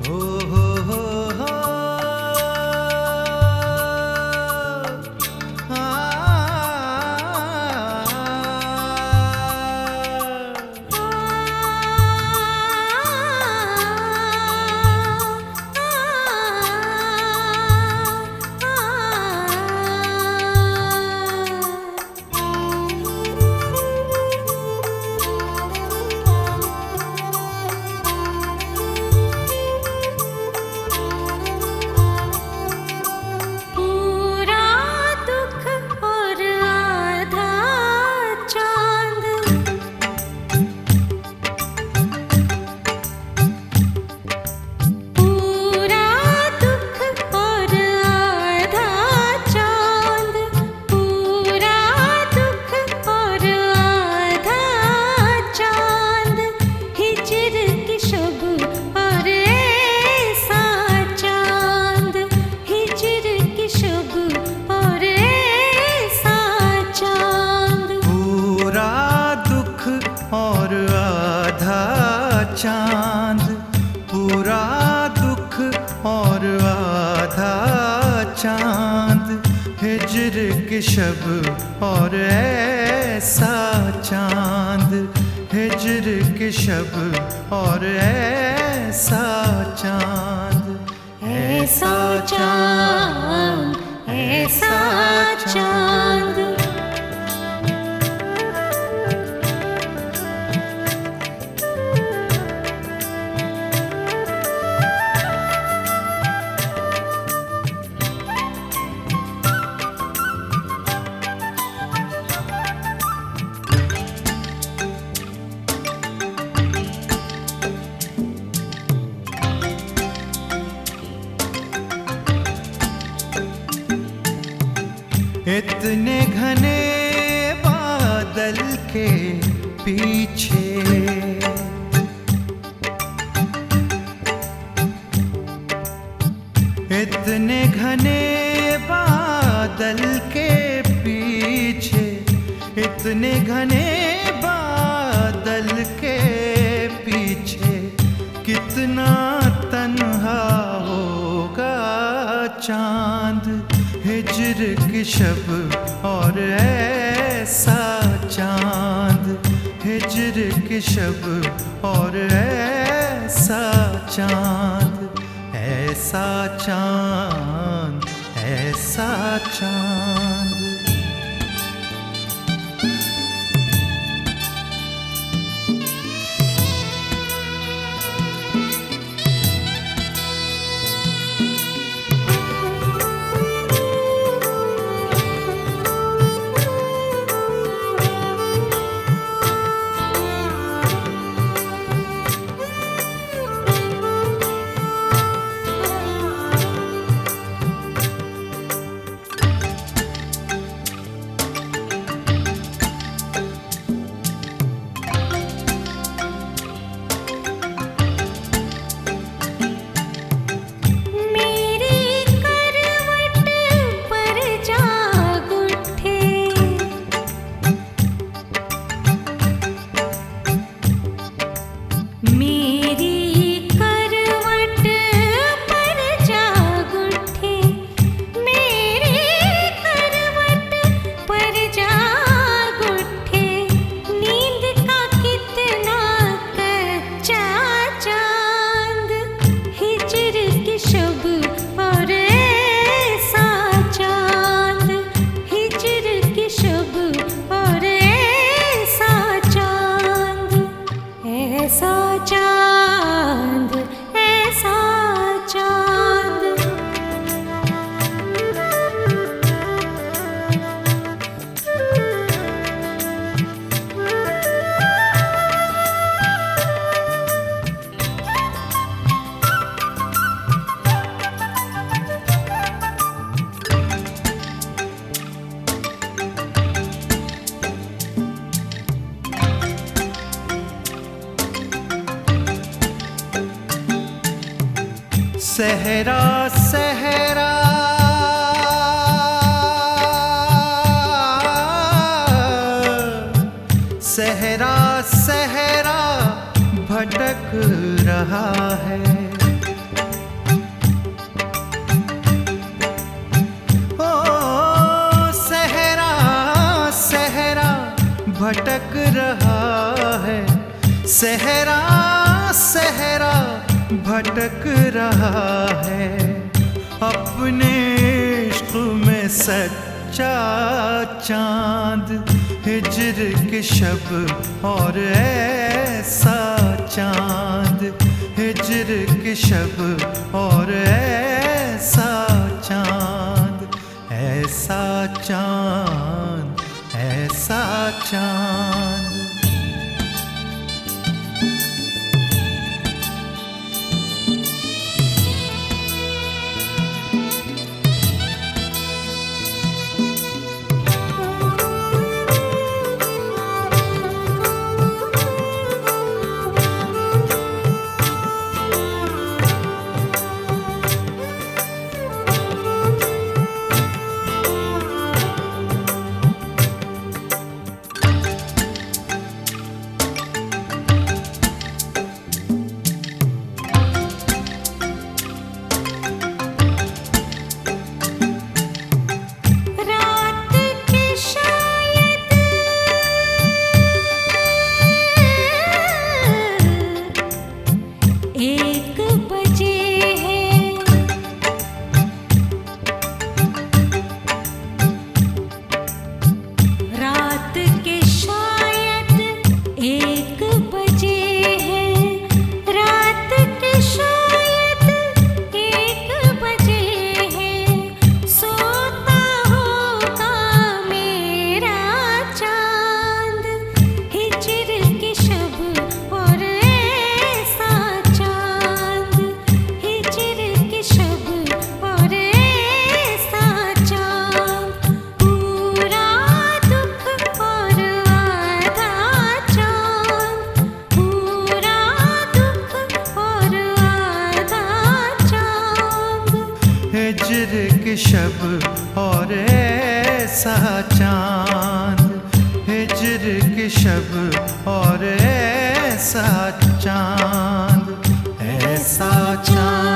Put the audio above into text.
हो हो हो हो चांद, पूरा दुख और आधा चांद, हिज्र की शब और ऐसा चांद, हिज्र की शब और ऐसा चांद, ऐसा चांद, ऐसा चांद। इतने घने बादल के पीछे, इतने घने बादल के पीछे, इतने घने बादल के पीछे, कितना तन्हा होगा चांद, हिज्र की शब और ऐसा चांद, हिज्र की शब और ऐसा चांद, ऐसा चांद, ऐसा चांद। सहरा सहरा सहरा सहरा भटक रहा है, भटक रहा है, सहरा सहरा भटक रहा है। अपने इश्क में सच्चा चांद, हिज्र के शब और ऐसा चांद, हिज्र के शब और ऐसा चांद, ऐसा चांद, ऐसा चांद। हिज्र के शब और ऐसा चांद, हिज्र के शब और ऐसा चांद, ऐसा चांद।